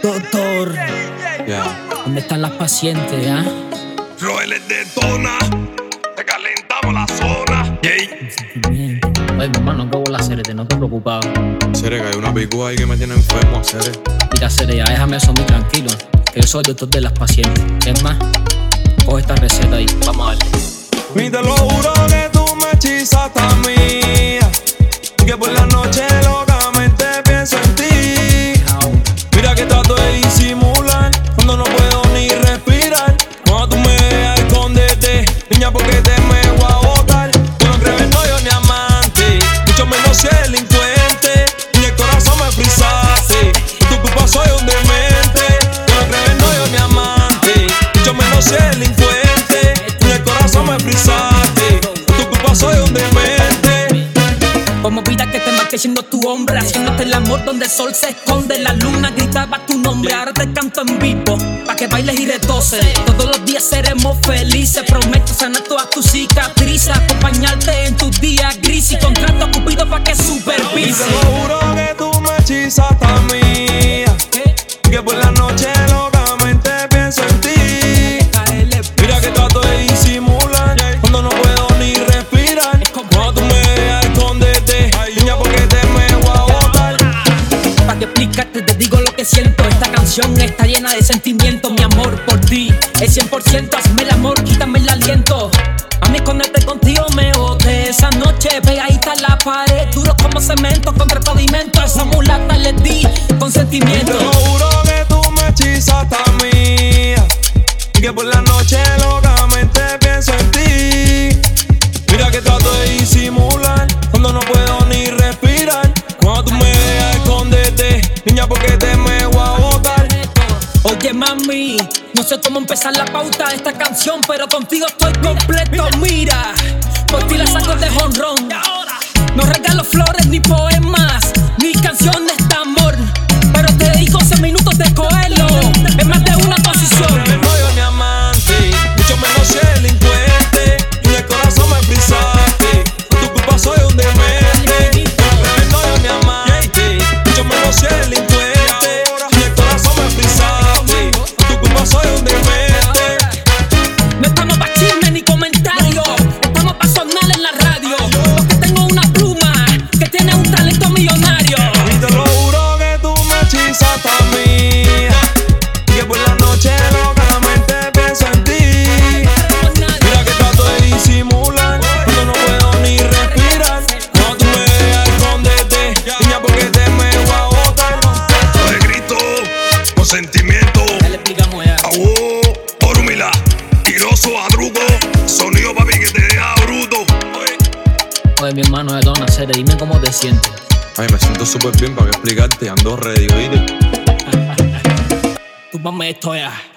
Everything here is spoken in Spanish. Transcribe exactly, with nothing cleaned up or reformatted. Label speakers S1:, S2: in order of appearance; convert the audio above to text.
S1: Doctor,
S2: Yeah.
S1: ¿dónde están las pacientes, ah?
S3: Roel les detona, te calentamos la zona. Yay.
S1: Bien. Oye, mi hermano, acabo la serie, no te preocupes.
S2: Cere, que hay una picúa ahí que me tiene enfermo, Cere.
S1: Mira, serie, ya déjame eso muy tranquilo, que yo soy el doctor de las pacientes. Es más, coge esta receta ahí, vamos a darle.
S4: Y te lo juro que tú me hechizaste a mí, que por la noche locamente pienso en ti. Mira que trato de disimular cuando no puedo ni respirar. Cuando tú me dejas esconderte, niña, porque te me voy a botar. Tú no crees en novio ni amante, mucho menos si es delincuente. Y el corazón me frisaste, por tu culpa soy un demente. Tú no crees en novio ni amante, mucho menos si es delincuente. Y el corazón me frisaste, por tu culpa soy un demente.
S1: Como vida que te marque siendo tu hombre, haciéndote el amor donde el sol se esconde. La luna gritaba tu nombre, ahora te canto en vivo, pa' que bailes y retoses. Todos los días seremos felices, prometo sanar todas tus cicatrices, acompañarte en tus días grises y contrato a Cupido pa' que
S4: Y te
S1: supervise.
S4: lo juro que tú me hechizaste a mí, que por la noche locamente pienso en ti. Mira que trato de disimular cuando no puedo ni respirar. Cuando tú me dejas esconderte, niña, porque te me voy a botar.
S1: Pa' que explicarte te digo lo que siento. Esta canción está llena de sentimientos. Mi amor por ti es cien por ciento. Hazme el amor, quítame el aliento. A mí esconderte contigo me boté. Esa noche pegadita a la pared, duro como cemento contra el pavimento. A esa mulata le di
S4: Y
S1: consentimiento.
S4: te lo juro que tú me hechizaste a mí, que por la noche locamente pienso en ti. Mira que trato de disimular cuando no puedo ni respirar. Cuando tú me dejas esconderte, niña, porque te me voy a botar.
S1: Oye mami, no sé cómo empezar la pauta de esta canción, pero contigo estoy completo. Mira, por ti la saco de jonrón. No regalo flores ni poemas, ni canciones de amor, pero te dedico once minutos de coelho en más de una posición.
S4: No novio ni amante, mucho menos si es delincuente. Y el corazón me frisaste, por tu culpa soy un demente. No novio ni amante, mucho menos si es delincuente. Y el corazón me frisaste, por tu culpa soy un demente.
S1: No estamos pa' chisme ni comentarios, estamos pa' sonar en la radio, porque tengo una pluma que tiene un talento millonario.
S4: Y te lo juro que tú me hechizaste a mí, que por la noche locamente pienso en ti. Mira que trato de disimular cuando no puedo ni respirar. Cuando tú me dejas esconderte, niña, porque te me voy a botar.
S3: De grito, con sentimiento.
S1: Ya le explicamos ya.
S3: Aguó, por humildad. Tiroso, adrugo. Sonido, papi, que te deja bruto.
S1: Oye mi hermano de Dona Cere, dime cómo te sientes.
S2: Ay, me siento súper bien para que explicarte. Ando ready, ¿oíste?
S1: Tú mame esto ya.